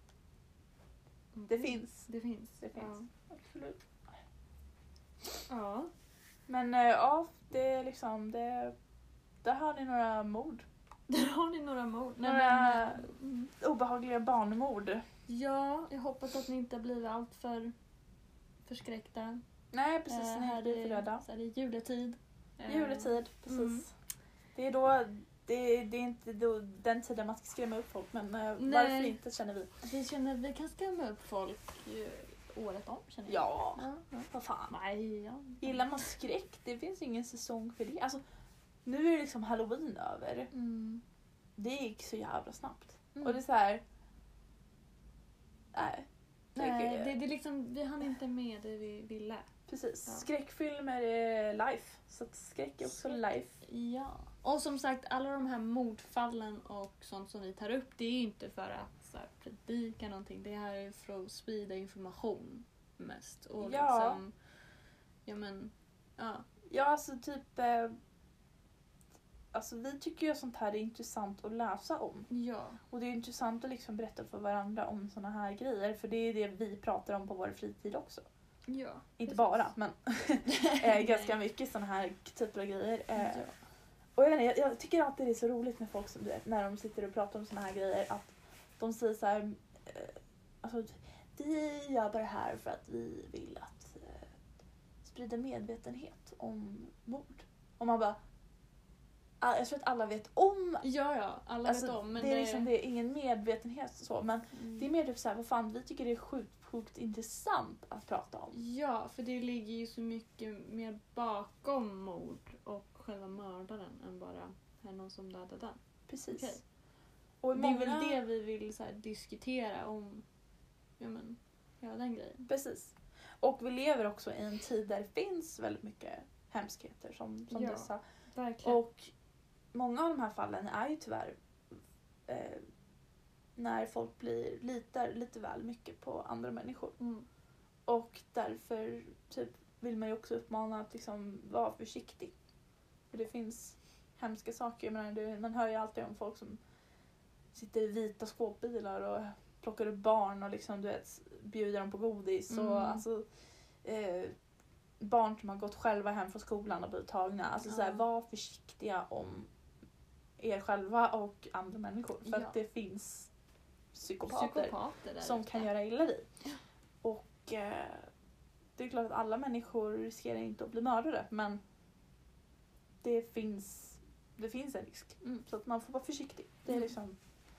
det finns. Det finns. Det finns. Absolut. Ja. Ja. Men eh, ja, det är liksom, det, där har ni några mord. Där har ni några mord. Nej, Några men, mm. obehagliga barnmord. Ja, jag hoppas att ni inte blir allt för förskräckta. Nej, precis. Eh, Ni här blir för är- rädda. Så här, det är juletid. Eh, Juletid, precis. mm. Det är då, det, det är inte då den tiden man ska skrämma upp folk, men eh, Nej. varför inte, känner vi. Vi känner vi kan skrämma upp folk eh, året om, känner jag. Ja, Ja, ja. vad fan. Nej, ja. Gillar man skräck, det finns ingen säsong för det. Alltså, nu är det liksom halloween över. Mm. Det gick så jävla snabbt. Mm. Och det är så här. Nej. Nej, det, det är liksom, vi hann inte med det vi ville. Precis. Ja. Skräckfilmer är life. Så att skräck är också life. Ja. Och som sagt, alla de här mordfallen och sånt som vi tar upp, det är ju inte för att så här, predika någonting. Det här är för att sprida information mest. Och Ja. liksom, ja men, ja. Ja, alltså typ. Eh, alltså vi tycker ju att sånt här är intressant att läsa om. Ja. Och det är intressant att liksom berätta för varandra om såna här grejer. För det är det vi pratar om på vår fritid också. Ja. Inte precis. bara, men eh, ganska mycket såna här typer av grejer. Eh, Ja. Och jag, vet inte, jag, jag tycker alltid det är så roligt med folk som du vet, när de sitter och pratar om såna här grejer, att de säger så här, eh, alltså, vi gör bara det här för att vi vill att eh, sprida medvetenhet om mord. Och man bara, ah, jag tror att alla vet om, Ja, ja. Alla alltså, vet om. Men det är liksom det är ingen medvetenhet så, men Mm. det är mer typ så här, vad fan, vi tycker det är sjukt, sjukt intressant att prata om. Ja, för det ligger ju så mycket mer bakom mord och själva mördaren än bara är någon som dödade den. Precis. Okej. Och Det många, är väl det vi vill så här, diskutera om, ja men, ja den grejen. Precis. Och vi lever också i en tid där det finns väldigt mycket hemskheter som, som Ja. dessa. Verkligen. Och många av de här fallen är ju tyvärr eh, när folk blir, litar lite väl mycket på andra människor. Mm. Och därför typ, vill man ju också uppmana att liksom, vara försiktig. För det finns hemska saker. Jag menar, det, man hör ju alltid om folk som sitter i vita skåpbilar och plockar upp barn och liksom, du vet, bjuder dem på godis. Mm. Och, alltså, eh, barn som har gått själva hem från skolan och blivit tagna. Alltså, Ja. så här, var försiktiga om er själva och andra människor. För Ja. att det finns psykopater, Psykopater där som ute. kan göra illa dig. Och eh, det är klart att alla människor riskerar inte att bli mördare, men det finns, det finns en risk. Mm. Så att man får vara försiktig. Det är Mm. liksom,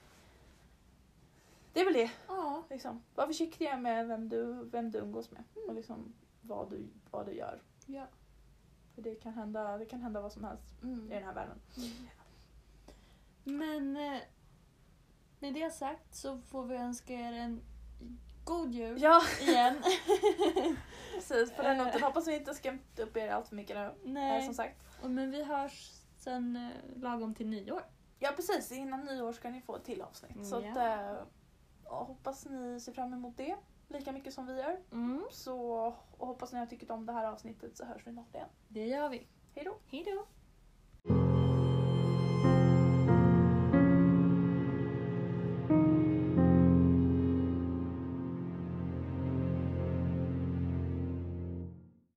det är väl det. Ja. Liksom. Var försiktiga med vem du, vem du umgås med Mm. och liksom vad du, vad du gör. Ja. För det kan hända, det kan hända vad som helst Mm. i den här världen. Mm. Men eh, med det sagt så får vi önska er en god jul Ja, igen. precis. På den noten hoppas vi inte skrämt upp er allt för mycket nu. Eh, Nej, Som sagt. och men vi hörs sen eh, lagom till nyår. Ja, precis. Innan nyår ska ni få ett till avsnitt. Så Ja. att, eh, och hoppas ni ser fram emot det lika mycket som vi gör. Mm. Så och hoppas ni har tyckt om det här avsnittet, så hörs vi snart igen. Det gör vi. Hej då! Hej då!